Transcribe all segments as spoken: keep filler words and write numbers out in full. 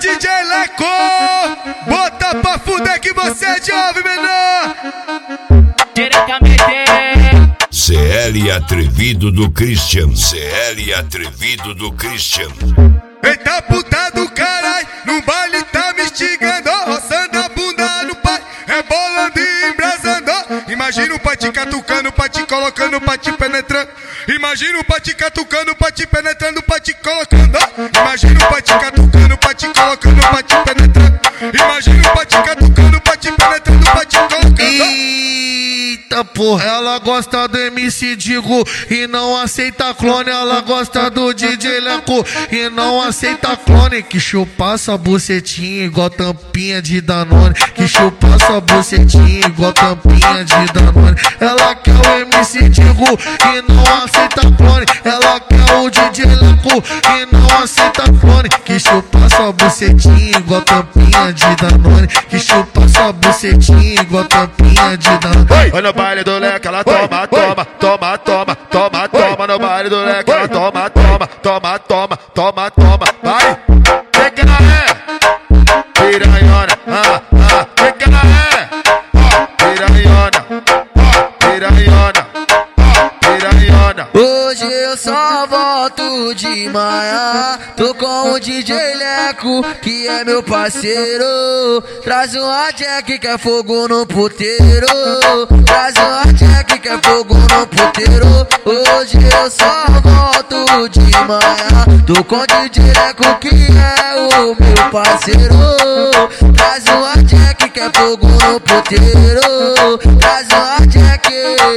D J Leco, bota pra fuder que você é jovem, menor. Diretamente C L Atrevido do Christian, C L Atrevido do Christian. Eita puta do caralho, no baile tá me instigando, roçando a bunda no pai, rebolando e embrasando. Imagina o pai te catucando, pai te colocando, pai te penetrando. Imagina o pai te catucando, pai te penetrando, pai te colocando. Imagina o pai te catucando, pai te colocando, pai te penetrando. Imagina o pai te catucando, pai te penetrando, pai te colocando. Eita porra, ela gosta do M C Digo e não aceita clone. Ela gosta do D J Leco e não aceita clone. Que chupa sua bucetinha igual tampinha de Danone. Que chupa sua bucetinha igual tampinha de Danone. Ela quer o M C Digo e não aceita clone. Ela quer o D J Leco e não aceita clone. Que chupa sua bucetinha igual tampinha de Danone. Que chupa sua bucetinha igual tampinha de Danone. Oi, no baile do leque ela toma, toma, toma, toma, toma, toma. No baile do leque ela toma, toma, toma, toma, toma, toma. Vai, que que ela é? Piranhona, ah, ah, que que ela é? Ó, piranhona, ó, piranhona, ó, piranhona. Hoje eu só volto de manhã. Tô com o D J Leco, que é meu parceiro. Traz uma jack que é fogo no puteiro. Traz uma jack que é fogo no puteiro. Hoje eu só volto de manhã. Tô com o D J Leco, que é o meu parceiro. Traz uma jack que é fogo no puteiro. Traz uma jack.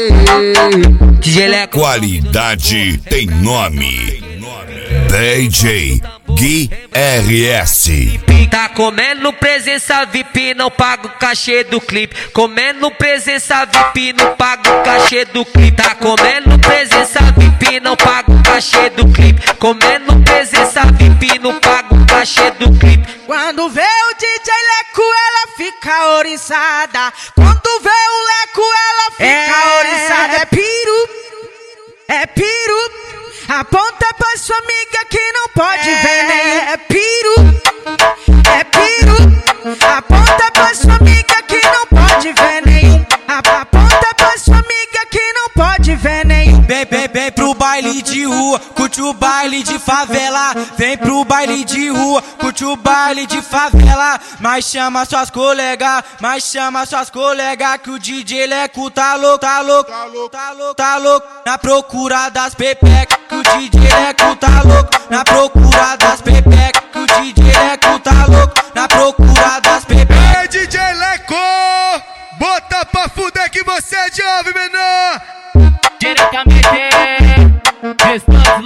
D J Leco. Qualidade tem nome. D J Gui R S. tá comendo presença V I P, não paga o cachê do clipe. Comendo presença V I P, não paga o cachê do clipe. Tá comendo presença V I P, não paga o cachê do clipe. Comendo presença V I P, não paga o cachê do clipe. Quando vê o D J Leco, ela fica oriçada. Quando vê o Leco, ela fica é... oriçada. É piru, é piru. Aponta pra sua amiga que não pode é... ver nem. É piru, é piru. Aponta pra sua amiga que não pode ver nenhum. Aponta pra sua amiga que não pode ver nenhum. Vem, vem, vem pro baile de rua, curte o baile de favela. Vem pro baile de rua, curte o baile de favela. Mas chama suas colegas, mas chama suas colegas, que o D J Leco tá louco, tá louco, tá louco, tá louco, tá louco. Na procura das pepecas, que o D J Leco tá louco. Na procura das pepecas, que o D J Leco tá louco. Na procura das pepecas. É D J Leco, bota pra fuder que você é jovem, menor. Diretamente, distância.